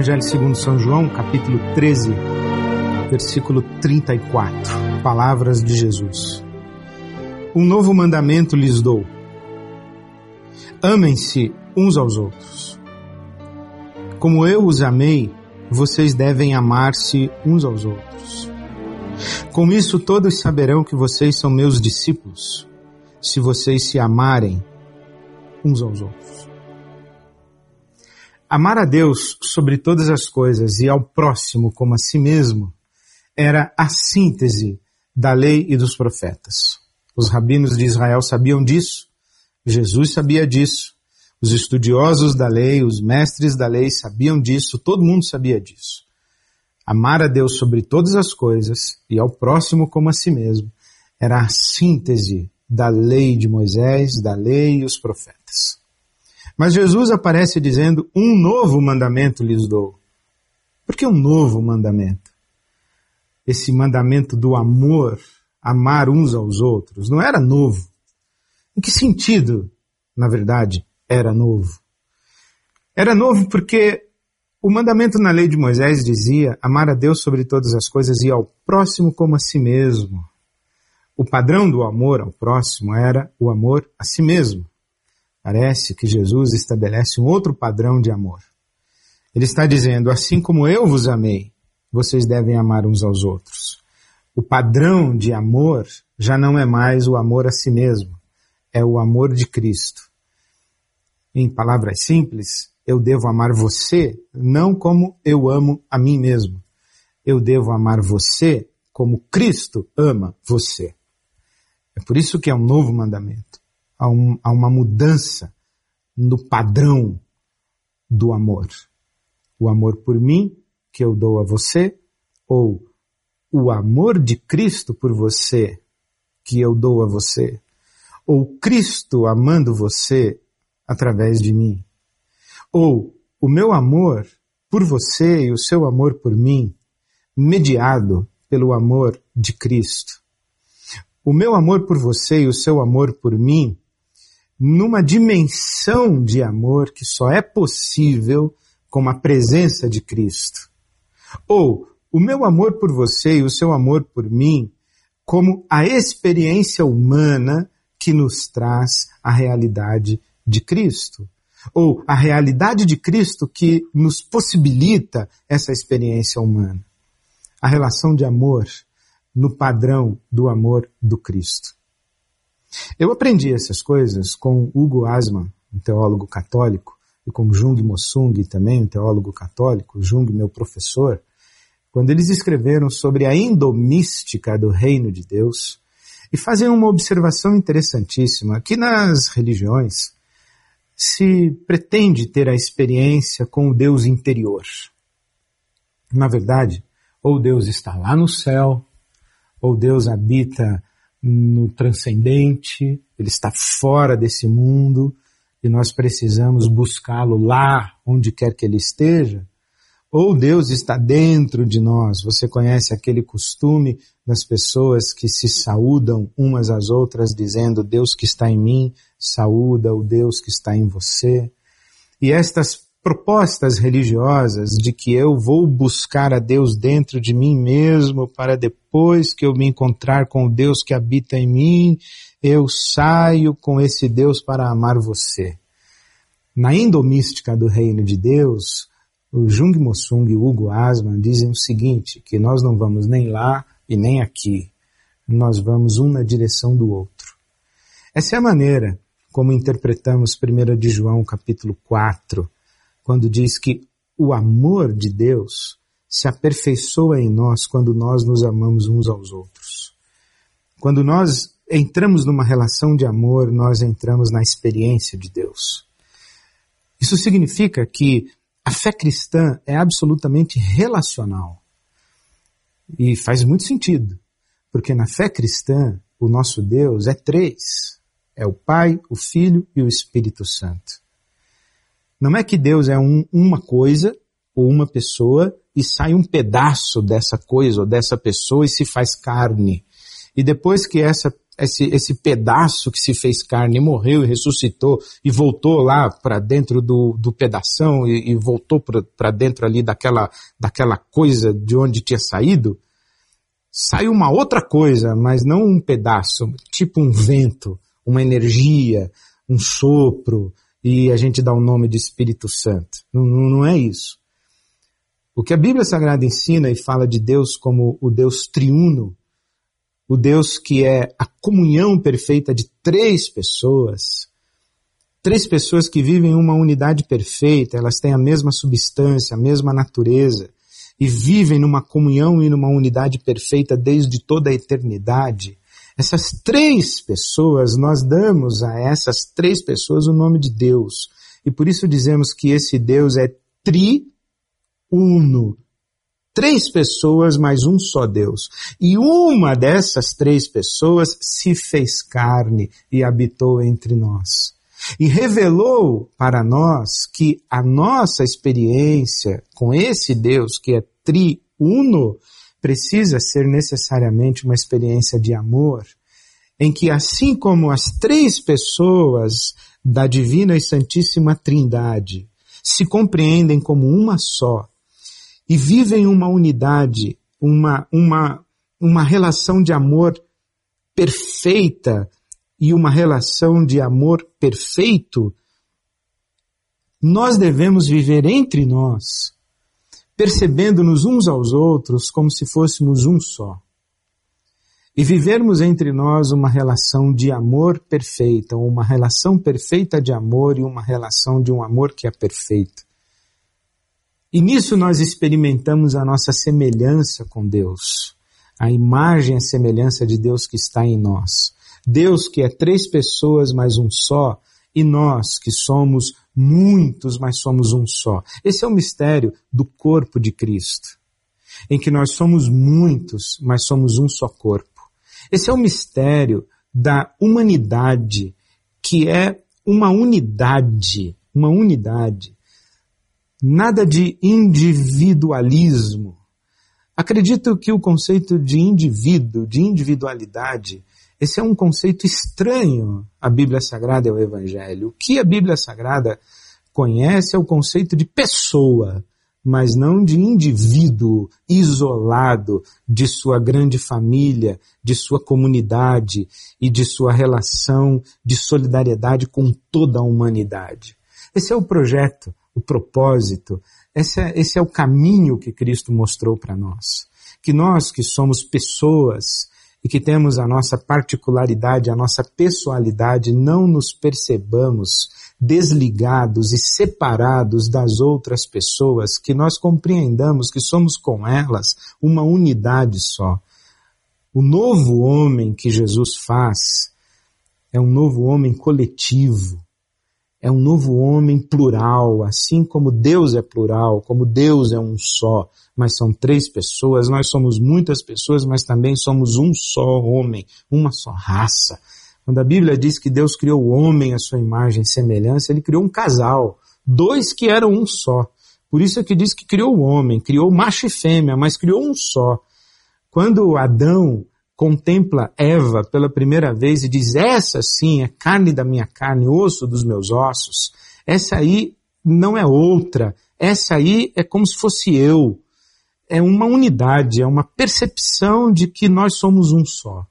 Evangelho segundo São João, capítulo 13, versículo 34. Palavras de Jesus. Um novo mandamento lhes dou. Amem-se uns aos outros. Como eu os amei, vocês devem amar-se uns aos outros. Com isso todos saberão que vocês são meus discípulos, se vocês se amarem uns aos outros. Amar a Deus sobre todas as coisas e ao próximo como a si mesmo era a síntese da lei e dos profetas. Os rabinos de Israel sabiam disso, Jesus sabia disso, os estudiosos da lei, os mestres da lei sabiam disso, todo mundo sabia disso. Amar a Deus sobre todas as coisas e ao próximo como a si mesmo era a síntese da lei de Moisés, da lei e os profetas. Mas Jesus aparece dizendo, um novo mandamento lhes dou. Por que um novo mandamento? Esse mandamento do amor, amar uns aos outros, não era novo. Em que sentido, na verdade, era novo? Era novo porque o mandamento na lei de Moisés dizia amar a Deus sobre todas as coisas e ao próximo como a si mesmo. O padrão do amor ao próximo era o amor a si mesmo. Parece que Jesus estabelece um outro padrão de amor. Ele está dizendo, assim como eu vos amei, vocês devem amar uns aos outros. O padrão de amor já não é mais o amor a si mesmo, é o amor de Cristo. Em palavras simples, eu devo amar você não como eu amo a mim mesmo. Eu devo amar você como Cristo ama você. É por isso que é um novo mandamento. Há uma mudança no padrão do amor. O amor por mim, que eu dou a você, ou o amor de Cristo por você, que eu dou a você, ou Cristo amando você através de mim, ou o meu amor por você e o seu amor por mim, mediado pelo amor de Cristo. O meu amor por você e o seu amor por mim, numa dimensão de amor que só é possível com a presença de Cristo. Ou o meu amor por você e o seu amor por mim, como a experiência humana que nos traz a realidade de Cristo. Ou a realidade de Cristo que nos possibilita essa experiência humana. A relação de amor no padrão do amor do Cristo. Eu aprendi essas coisas com Hugo Asman, um teólogo católico, e com Jung Mossung, também um teólogo católico, Jung, meu professor, quando eles escreveram sobre a endomística do reino de Deus, e fazem uma observação interessantíssima, que nas religiões se pretende ter a experiência com o Deus interior. Na verdade, ou Deus está lá no céu, ou Deus habita no transcendente, ele está fora desse mundo e nós precisamos buscá-lo lá onde quer que ele esteja, ou Deus está dentro de nós. Você conhece aquele costume das pessoas que se saúdam umas às outras dizendo Deus que está em mim, saúda o Deus que está em você. E estas propostas religiosas de que eu vou buscar a Deus dentro de mim mesmo para depois que eu me encontrar com o Deus que habita em mim, eu saio com esse Deus para amar você. Na endomística do reino de Deus, o Jung Mossung e o Hugo Asman dizem o seguinte, que nós não vamos nem lá e nem aqui, nós vamos um na direção do outro. Essa é a maneira como interpretamos 1 de João capítulo 4, quando diz que o amor de Deus se aperfeiçoa em nós quando nós nos amamos uns aos outros. Quando nós entramos numa relação de amor, nós entramos na experiência de Deus. Isso significa que a fé cristã é absolutamente relacional. E faz muito sentido, porque na fé cristã o nosso Deus é três. É o Pai, o Filho e o Espírito Santo. Não é que Deus é uma coisa ou uma pessoa e sai um pedaço dessa coisa ou dessa pessoa e se faz carne. E depois que essa esse pedaço que se fez carne, morreu e ressuscitou e voltou lá para dentro do pedação e voltou para dentro ali daquela coisa de onde tinha saído, sai uma outra coisa, mas não um pedaço, tipo um vento, uma energia, um sopro, e a gente dá o nome de Espírito Santo. Não é isso. O que a Bíblia Sagrada ensina e fala de Deus como o Deus triuno, o Deus que é a comunhão perfeita de três pessoas que vivem uma unidade perfeita, elas têm a mesma substância, a mesma natureza, e vivem numa comunhão e numa unidade perfeita desde toda a eternidade. Essas três pessoas, nós damos a essas três pessoas o nome de Deus. E por isso dizemos que esse Deus é triuno. Três pessoas, mas um só Deus. E uma dessas três pessoas se fez carne e habitou entre nós. E revelou para nós que a nossa experiência com esse Deus, que é triuno, precisa ser necessariamente uma experiência de amor, em que assim como as três pessoas da Divina e Santíssima Trindade se compreendem como uma só, e vivem uma unidade, uma relação de amor perfeita e uma relação de amor perfeito, nós devemos viver entre nós, percebendo-nos uns aos outros como se fôssemos um só. E vivermos entre nós uma relação de amor perfeita, uma relação perfeita de amor e uma relação de um amor que é perfeito. E nisso nós experimentamos a nossa semelhança com Deus, a imagem e a semelhança de Deus que está em nós. Deus que é três pessoas, mas um só, e nós que somos muitos, mas somos um só. Esse é o mistério do corpo de Cristo, em que nós somos muitos, mas somos um só corpo. Esse é o mistério da humanidade, que é uma unidade. Nada de individualismo. Acredito que o conceito de indivíduo, de individualidade, esse é um conceito estranho à Bíblia Sagrada e ao Evangelho. O que a Bíblia Sagrada conhece é o conceito de pessoa, mas não de indivíduo isolado de sua grande família, de sua comunidade e de sua relação de solidariedade com toda a humanidade. Esse é o projeto, o propósito, esse é o caminho que Cristo mostrou para nós. Que nós que somos pessoas e que temos a nossa particularidade, a nossa pessoalidade, não nos percebamos desligados e separados das outras pessoas, que nós compreendamos que somos com elas uma unidade só. O novo homem que Jesus faz é um novo homem coletivo, é um novo homem plural, assim como Deus é plural, como Deus é um só, mas são três pessoas, nós somos muitas pessoas, mas também somos um só homem, uma só raça. Quando a Bíblia diz que Deus criou o homem à sua imagem e semelhança, ele criou um casal, dois que eram um só. Por isso é que diz que criou o homem, criou macho e fêmea, mas criou um só. Quando Adão contempla Eva pela primeira vez e diz, essa sim é carne da minha carne, osso dos meus ossos, essa aí não é outra, essa aí é como se fosse eu. É uma unidade, é uma percepção de que nós somos um só.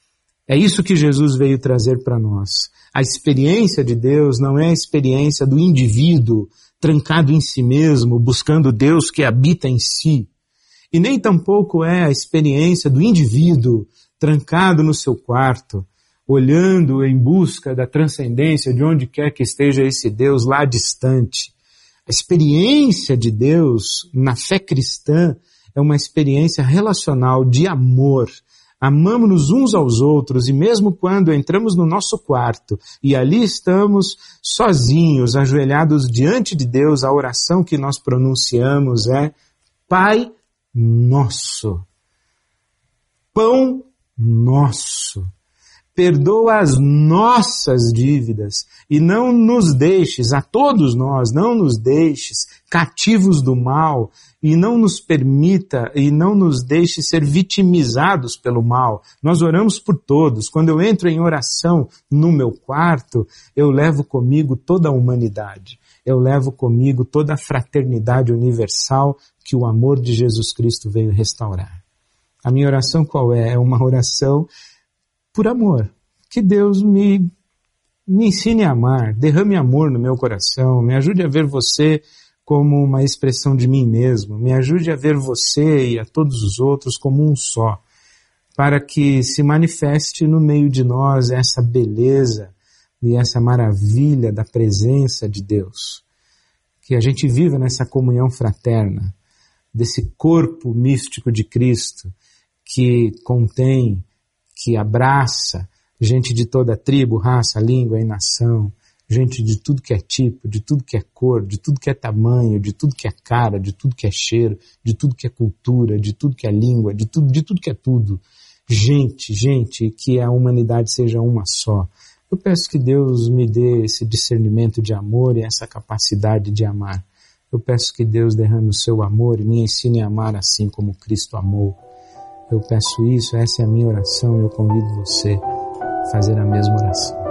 É isso que Jesus veio trazer para nós. A experiência de Deus não é a experiência do indivíduo trancado em si mesmo, buscando Deus que habita em si. E nem tampouco é a experiência do indivíduo trancado no seu quarto, olhando em busca da transcendência de onde quer que esteja esse Deus lá distante. A experiência de Deus na fé cristã é uma experiência relacional de amor. Amamos-nos uns aos outros e mesmo quando entramos no nosso quarto e ali estamos sozinhos, ajoelhados diante de Deus, a oração que nós pronunciamos é Pai Nosso, Pão Nosso, perdoa as nossas dívidas e não nos deixes, a todos nós, não nos deixes cativos do mal e não nos permita e não nos deixe ser vitimizados pelo mal. Nós oramos por todos. Quando eu entro em oração no meu quarto, eu levo comigo toda a humanidade. Eu levo comigo toda a fraternidade universal que o amor de Jesus Cristo veio restaurar. A minha oração qual é? É uma oração por amor. Que Deus me ensine a amar, derrame amor no meu coração, me ajude a ver você como uma expressão de mim mesmo, me ajude a ver você e a todos os outros como um só, para que se manifeste no meio de nós essa beleza e essa maravilha da presença de Deus. Que a gente viva nessa comunhão fraterna, desse corpo místico de Cristo, que contém, que abraça gente de toda tribo, raça, língua e nação, gente de tudo que é tipo, de tudo que é cor, de tudo que é tamanho, de tudo que é cara, de tudo que é cheiro, de tudo que é cultura, de tudo que é língua, de tudo que é tudo. Gente, que a humanidade seja uma só. Eu peço que Deus me dê esse discernimento de amor e essa capacidade de amar. Eu peço que Deus derrame o seu amor e me ensine a amar assim como Cristo amou. Eu peço isso, essa é a minha oração e eu convido você a fazer a mesma oração.